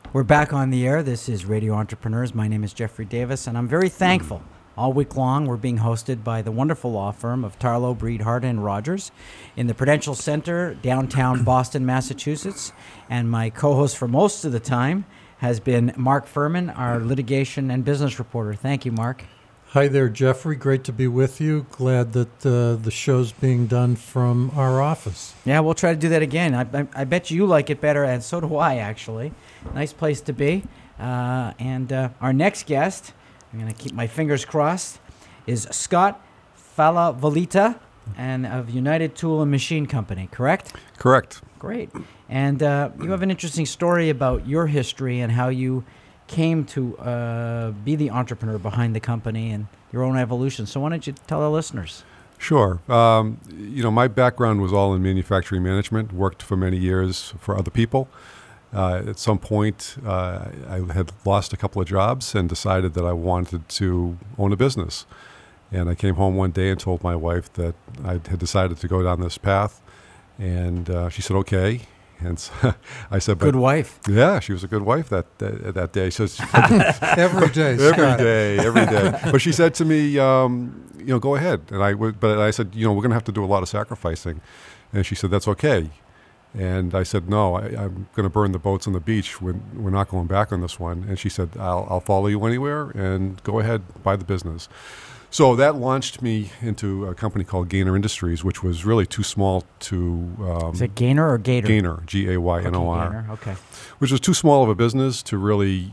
We're back on the air. This is Radio Entrepreneurs. My name is Jeffrey Davis, and I'm very thankful. All week long, we're being hosted by the wonderful law firm of Tarlow, Breed, Harden, and Rogers in the Prudential Center, downtown Boston, Massachusetts. And my co-host for most of the time has been Mark Furman, our litigation and business reporter. Thank you, Mark. Hi there, Jeffrey. Great to be with you. Glad that the show's being done from our office. Yeah, we'll try to do that again. I bet you like it better, and so do I, actually. Nice place to be. And our next guest, I'm going to keep my fingers crossed, is Scott Falavolita and of United Tool and Machine Company, correct? Correct. Great. And you have an interesting story about your history and how you came to be the entrepreneur behind the company and your own evolution. So why don't you tell our listeners? Sure. My background was all in manufacturing management, worked for many years for other people. At some point, I had lost a couple of jobs and decided that I wanted to own a business. And I came home one day and told my wife that I had decided to go down this path. And she said, okay. And so I said, good wife. Yeah, she was a good wife that day. So Every day, Scott. every day. But she said to me, go ahead. And I said, we're going to have to do a lot of sacrificing. And she said, that's okay. And I said, no, I'm going to burn the boats on the beach. We're not going back on this one. And she said, I'll follow you anywhere and go ahead, buy the business. So that launched me into a company called Gaynor Industries, which was really too small to... Is it Gaynor or Gator? Gaynor, Gaynor. Okay, Gaynor, okay. Which was too small of a business to really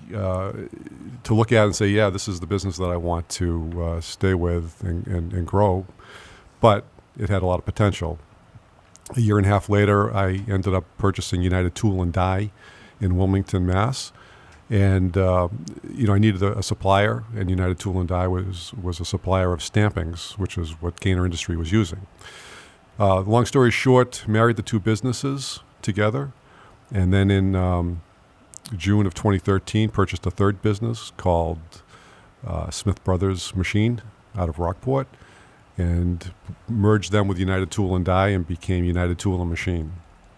to look at and say, yeah, this is the business that I want to stay with and grow. But it had a lot of potential. A year and a half later, I ended up purchasing United Tool and Die in Wilmington, Mass. And, I needed a supplier, and United Tool and Die was a supplier of stampings, which is what Gaynor Industry was using. Long story short, married the two businesses together, and then in June of 2013, purchased a third business called Smith Brothers Machine out of Rockport, and merged them with United Tool and Die and became United Tool and Machine.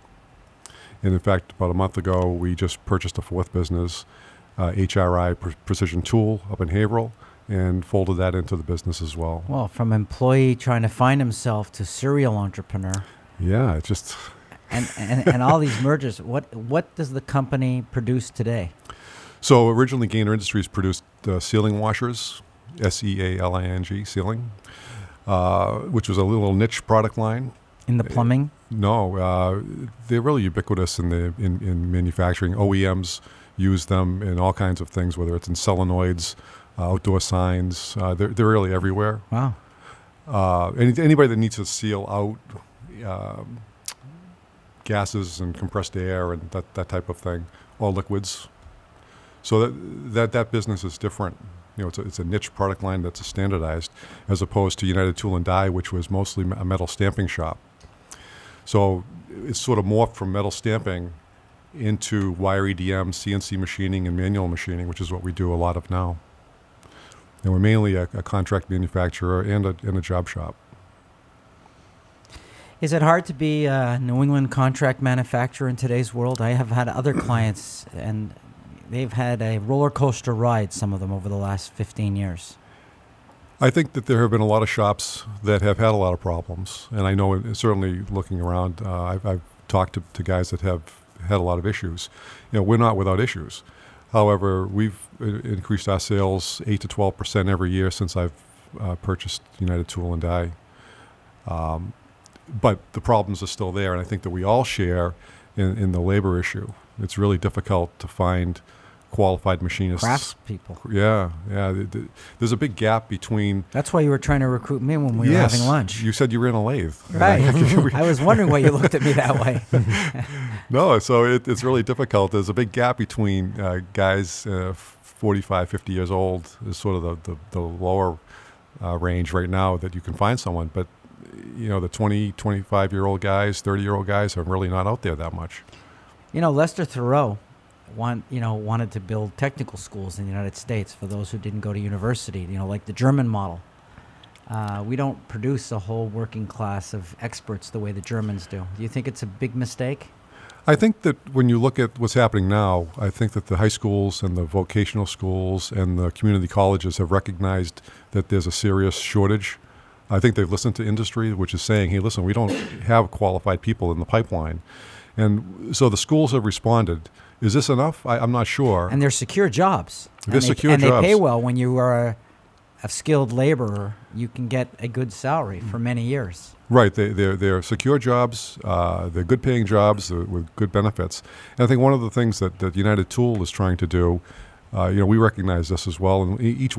And in fact, about a month ago, we just purchased a fourth business, HRI Precision Tool up in Haverhill, and folded that into the business as well. Well, from employee trying to find himself to serial entrepreneur. Yeah, it's just... and all these mergers, what does the company produce today? So originally, Gaynor Industries produced sealing washers, SEALING, sealing, which was a little niche product line. In the plumbing? No, they're really ubiquitous in manufacturing. OEMs use them in all kinds of things, whether it's in solenoids, outdoor signs. They're really everywhere. Wow. Anybody that needs to seal out gases and compressed air and that type of thing, or liquids. So that business is different. It's a niche product line that's standardized, as opposed to United Tool and Die, which was mostly a metal stamping shop. So it's sort of morphed from metal stamping into wire EDM, CNC machining, and manual machining, which is what we do a lot of now. And we're mainly a contract manufacturer and a job shop. Is it hard to be a New England contract manufacturer in today's world? I have had other clients, and they've had a roller coaster ride, some of them, over the last 15 years. I think that there have been a lot of shops that have had a lot of problems, and I know, certainly looking around, I've talked to guys that have had a lot of issues. We're not without issues. However, we've increased our sales 8 to 12% every year since I've purchased United Tool and Die. But the problems are still there, and I think that we all share in the labor issue. It's really difficult to find qualified machinists. Craftspeople. Yeah. There's a big gap between... That's why you were trying to recruit me when we were having lunch. You said you were in a lathe. Right. I was wondering why you looked at me that way. No, so it's really difficult. There's a big gap between guys 45, 50 years old is sort of the lower range right now that you can find someone. But, the 20, 25-year-old guys, 30-year-old guys are really not out there that much. Lester Thoreau wanted to build technical schools in the United States for those who didn't go to university, like the German model. We don't produce a whole working class of experts the way the Germans do. Do you think it's a big mistake? I think that when you look at what's happening now, I think that the high schools and the vocational schools and the community colleges have recognized that there's a serious shortage. I think they've listened to industry, which is saying, hey, listen, we don't have qualified people in the pipeline. And so the schools have responded. Is this enough? I'm not sure. And they're secure jobs. They're secure jobs. And they pay well. When you are a skilled laborer, you can get a good salary for many years. Right. They're secure jobs. They're good-paying jobs with good benefits. And I think one of the things that United Tool is trying to do, we recognize this as well, and each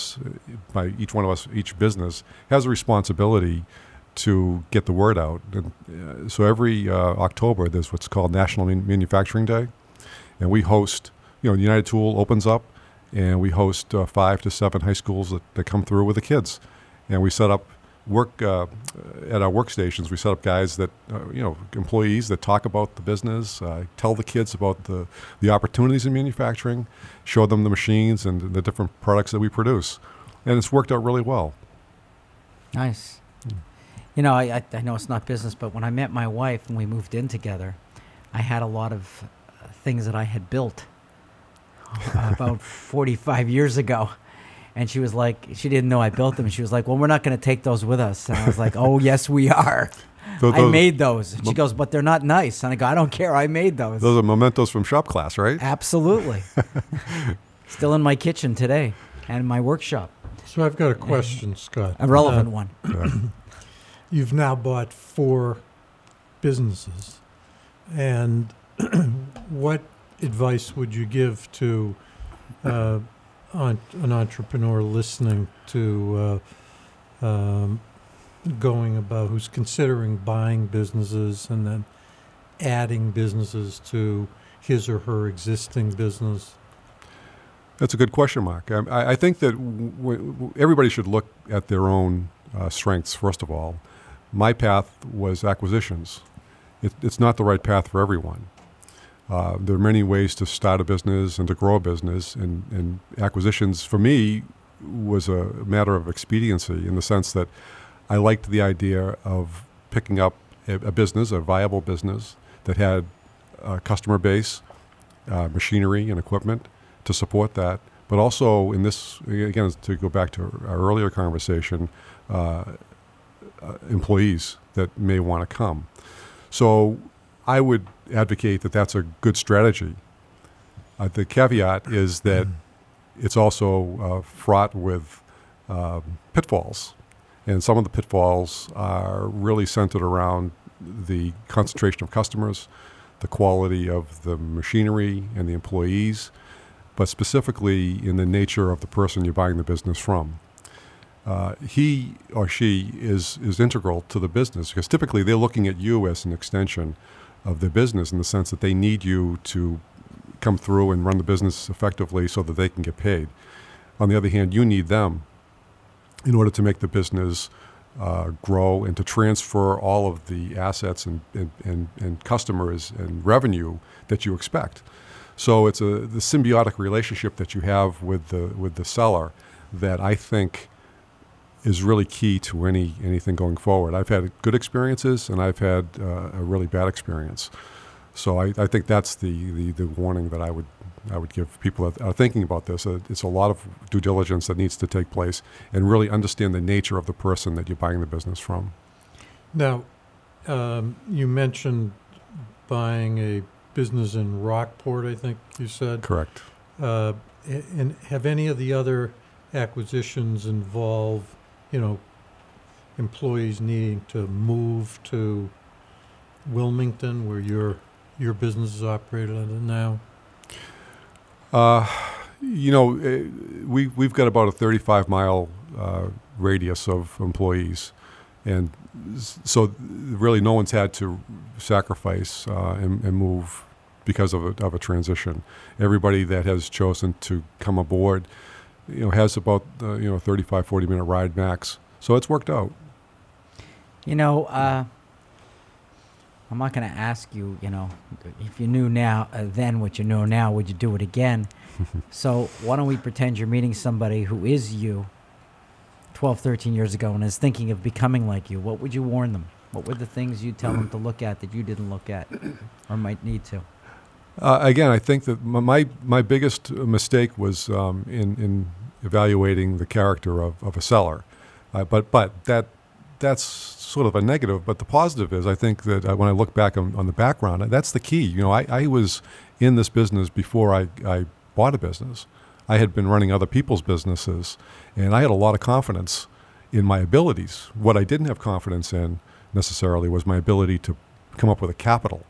business has a responsibility to get the word out. And, so every October, there's what's called National Manufacturing Day, and we host. United Tool opens up, and we host 5 to 7 high schools that come through with the kids, and we set up work at our workstations. We set up guys that employees that talk about the business, tell the kids about the opportunities in manufacturing, show them the machines and the different products that we produce, and it's worked out really well. Nice. I know it's not business, but when I met my wife and we moved in together, I had a lot of things that I had built about 45 years ago. And she was like, she didn't know I built them. And she was like, well, we're not going to take those with us. And I was like, oh, yes, we are. I made those. And she goes, but they're not nice. And I go, I don't care. I made those. Those are mementos from shop class, right? Absolutely. Still in my kitchen today and my workshop. So I've got a question, Scott. A relevant one. Yeah. You've now bought 4 businesses. And what advice would you give to an entrepreneur listening to going about, who's considering buying businesses and then adding businesses to his or her existing business? That's a good question, Mark. I think that everybody should look at their own strengths, first of all. My path was acquisitions. It's not the right path for everyone. There are many ways to start a business and to grow a business, and acquisitions for me was a matter of expediency in the sense that I liked the idea of picking up a business, a viable business that had a customer base, machinery and equipment to support that, but also in this, again, to go back to our earlier conversation, employees that may want to come. So I would advocate that that's a good strategy. The caveat is that it's also fraught with pitfalls. And some of the pitfalls are really centered around the concentration of customers, the quality of the machinery and the employees, but specifically in the nature of the person you're buying the business from. He or she is integral to the business because typically they're looking at you as an extension of the business in the sense that they need you to come through and run the business effectively so that they can get paid. On the other hand, you need them in order to make the business grow and to transfer all of the assets and customers and revenue that you expect. So it's the symbiotic relationship that you have with the seller that I think is really key to anything going forward. I've had good experiences and I've had a really bad experience. So I think that's the warning that I would give people that are thinking about this. It's a lot of due diligence that needs to take place and really understand the nature of the person that you're buying the business from. Now, you mentioned buying a business in Rockport, I think you said. Correct. And have any of the other acquisitions involve, employees needing to move to Wilmington, where your business is operated under now? We've got about a 35-mile radius of employees, and so really no one's had to sacrifice and move because of a transition. Everybody that has chosen to come aboard, has about 35, 40-minute ride max. So it's worked out. I'm not going to ask you, if you knew now, then what you know now, would you do it again? So why don't we pretend you're meeting somebody who is you 12, 13 years ago and is thinking of becoming like you? What would you warn them? What were the things you tell them to look at that you didn't look at or might need to? Again, I think that my biggest mistake was in evaluating the character of a seller. But that's sort of a negative. But the positive is, I think that when I look back on the background, that's the key. You know, I was in this business before I bought a business. I had been running other people's businesses, and I had a lot of confidence in my abilities. What I didn't have confidence in necessarily was my ability to come up with a capital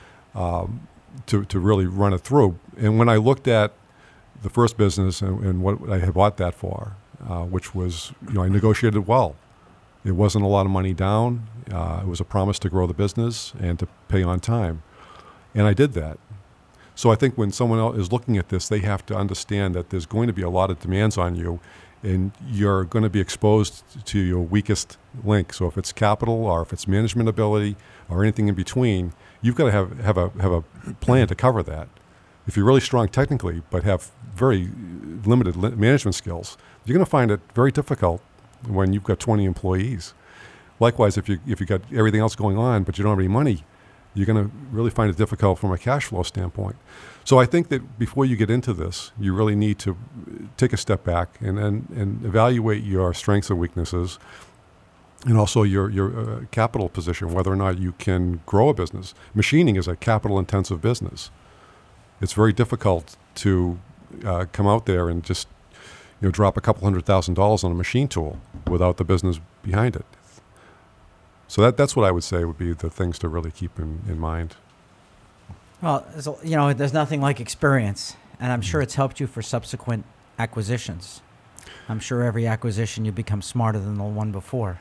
to really run it through. And when I looked at the first business and what I had bought that for, which was, you know, I negotiated well. It wasn't a lot of money down. It was a promise to grow the business and to pay on time. And I did that. So I think when someone else is looking at this, they have to understand that there's going to be a lot of demands on you, and you're going to be exposed to your weakest link. So if it's capital or if it's management ability or anything in between, you've got to have a plan to cover that. If you're really strong technically but have very limited management skills, you're going to find it very difficult when you've got 20 employees. Likewise, if you got everything else going on but you don't have any money, you're going to really find it difficult from a cash flow standpoint. So I think that before you get into this, you really need to take a step back and evaluate your strengths and weaknesses, and also your capital position, whether or not you can grow a business. Machining is a capital-intensive business. It's very difficult to come out there and just, you know, drop a couple $100,000 on a machine tool without the business behind it. So that's what I would say would be the things to really keep in mind. Well, you know, there's nothing like experience, and I'm sure it's helped you for subsequent acquisitions. I'm sure every acquisition you become smarter than the one before.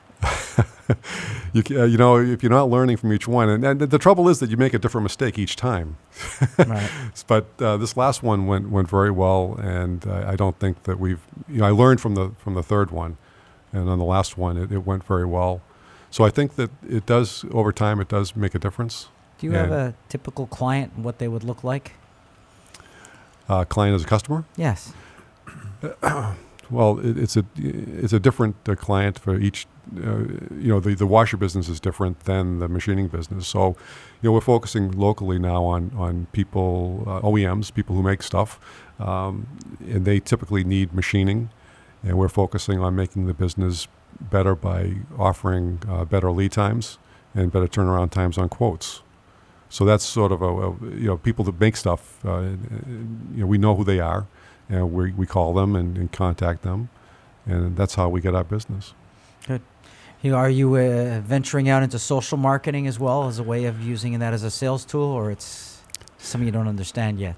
You know, if you're not learning from each one, and the trouble is that you make a different mistake each time. Right. But this last one went very well, and I don't think that I learned from the third one, and on the last one it went very well. So I think that it does, over time, it does make a difference. Do you have a typical client and what they would look like? Client as a customer? Yes. Well, it's a different client for each. You know, the washer business is different than the machining business. So, you know, we're focusing locally now on people, OEMs, people who make stuff, and they typically need machining, and we're focusing on making the business better by offering better lead times and better turnaround times on quotes. So that's sort of you know, people that make stuff. You know, we know who they are, and we call them and contact them, and that's how we get our business. Good. Are you venturing out into social marketing as well as a way of using that as a sales tool, or it's something you don't understand yet?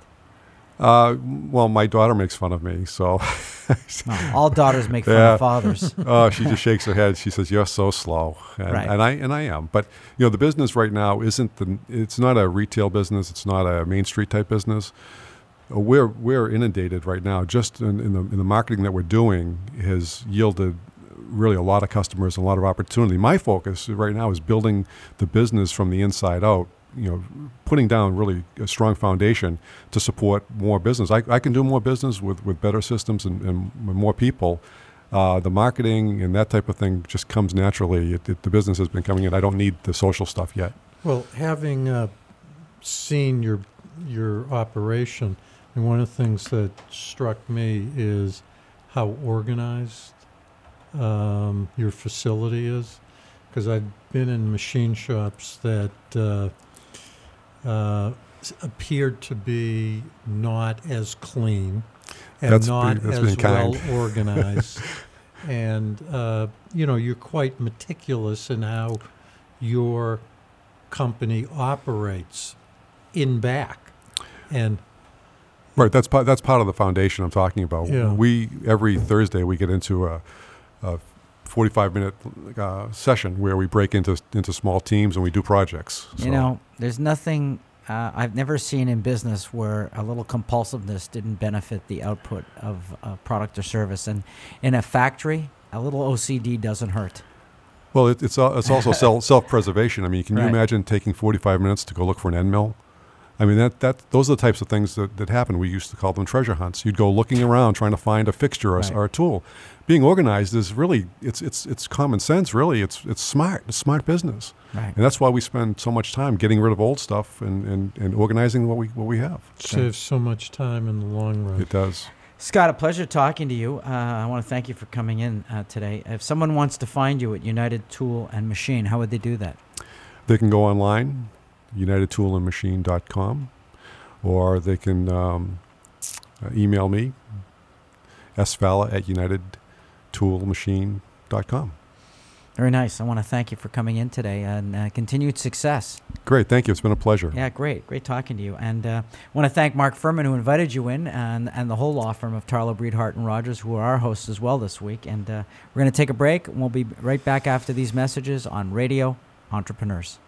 Well, my daughter makes fun of me, so. No, all daughters make fun of fathers. Oh, she just shakes her head. She says, "You're so slow," right. and I am. But you know, the business right now it's not a retail business. It's not a Main Street type business. We're inundated right now. Just in the marketing that we're doing has yielded really a lot of customers and a lot of opportunity. My focus right now is building the business from the inside out. You know, putting down really a strong foundation to support more business. I can do more business with better systems and more people. The marketing and that type of thing just comes naturally. The business has been coming in. I don't need the social stuff yet. Well, having seen your operation, and one of the things that struck me is how organized your facility is. Because I've been in machine shops that appeared to be not as clean and that's not as kind. well organized. And, you know, you're quite meticulous in how your company operates in back. And right, that's part of the foundation I'm talking about. Yeah. Every Thursday we get into a 45-minute session where we break into small teams and we do projects. So. You know, there's nothing I've never seen in business where a little compulsiveness didn't benefit the output of a product or service. And in a factory, a little OCD doesn't hurt. Well, it's also self-preservation. I mean, can you Right. imagine taking 45 minutes to go look for an end mill? I mean, those are the types of things that happen. We used to call them treasure hunts. You'd go looking around trying to find a fixture Right. or a tool. Being organized is really, it's common sense, really. It's smart. It's smart business. Right. And that's why we spend so much time getting rid of old stuff and organizing what we have. Saves so much time in the long run. It does. Scott, a pleasure talking to you. I want to thank you for coming in today. If someone wants to find you at United Tool and Machine, how would they do that? They can go online, unitedtoolandmachine.com, or they can email me, sfala@unitedtoolmachine.com. Very nice. I want to thank you for coming in today and continued success. Great. Thank you. It's been a pleasure. Yeah, great. Great talking to you. And I want to thank Mark Furman, who invited you in, and the whole law firm of Tarlow, Breed, Hart, and Rogers, who are our hosts as well this week. And we're going to take a break, and we'll be right back after these messages on Radio Entrepreneurs.